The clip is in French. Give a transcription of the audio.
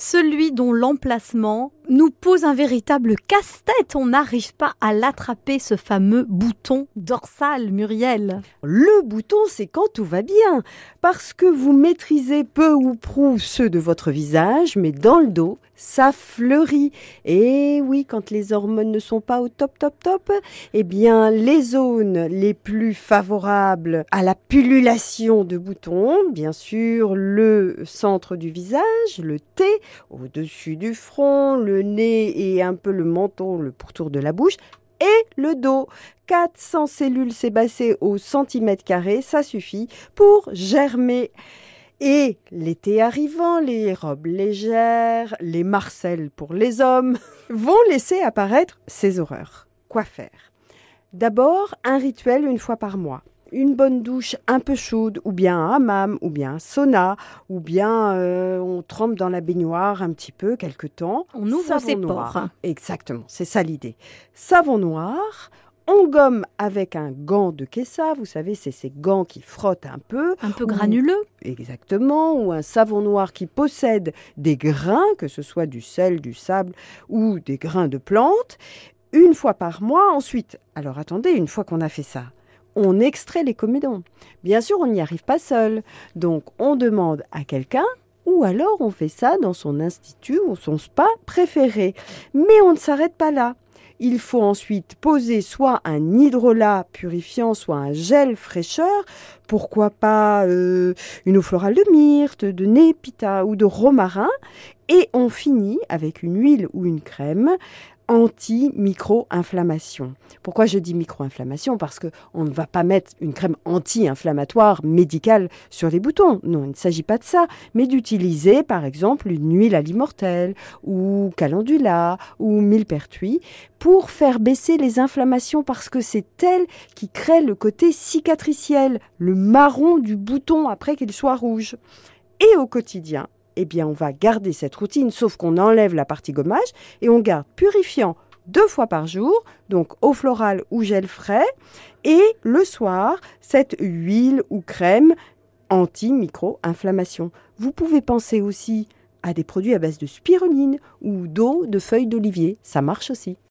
celui dont l'emplacement nous pose un véritable casse-tête. On n'arrive pas à l'attraper, ce fameux bouton dorsal, Muriel. Le bouton, c'est quand tout va bien, parce que vous maîtrisez peu ou prou ceux de votre visage, mais dans le dos, ça fleurit. Et oui, quand les hormones ne sont pas au top, eh bien, les zones les plus favorables à la pullulation de boutons, bien sûr, le centre du visage, le T, au-dessus du front, le nez et un peu le menton, le pourtour de la bouche, et le dos. 400 cellules sébacées au centimètre carré, ça suffit pour germer. Et l'été arrivant, les robes légères, les marcelles pour les hommes, vont laisser apparaître ces horreurs. Quoi faire ? D'abord, un rituel une fois par mois. Une bonne douche un peu chaude, ou bien un hammam, ou bien un sauna, ou bien on trempe dans la baignoire un petit peu, quelque temps. On ouvre ses pores. Exactement, c'est ça l'idée. Savon noir, on gomme avec un gant de Kessa, vous savez, c'est ces gants qui frottent un peu. Un peu granuleux. Exactement, ou un savon noir qui possède des grains, que ce soit du sel, du sable ou des grains de plantes, une fois par mois. Ensuite, alors attendez, une fois qu'on a fait ça, on extrait les comédons. Bien sûr, on n'y arrive pas seul. Donc, on demande à quelqu'un ou alors on fait ça dans son institut ou son spa préféré. Mais on ne s'arrête pas là. Il faut ensuite poser soit un hydrolat purifiant, soit un gel fraîcheur. Pourquoi pas une eau florale de myrte, de népita ou de romarin. Et on finit avec une huile ou une crème anti-micro-inflammation. Pourquoi je dis micro-inflammation ? Parce qu'on ne va pas mettre une crème anti-inflammatoire médicale sur les boutons. Non, il ne s'agit pas de ça, mais d'utiliser par exemple une huile à l'immortelle ou calendula ou millepertuis pour faire baisser les inflammations parce que c'est elle qui crée le côté cicatriciel, le marron du bouton après qu'il soit rouge. Et au quotidien, eh bien, on va garder cette routine, sauf qu'on enlève la partie gommage et on garde purifiant 2 fois par jour, donc eau florale ou gel frais, et le soir, cette huile ou crème anti-micro-inflammation. Vous pouvez penser aussi à des produits à base de spiruline ou d'eau de feuilles d'olivier, ça marche aussi.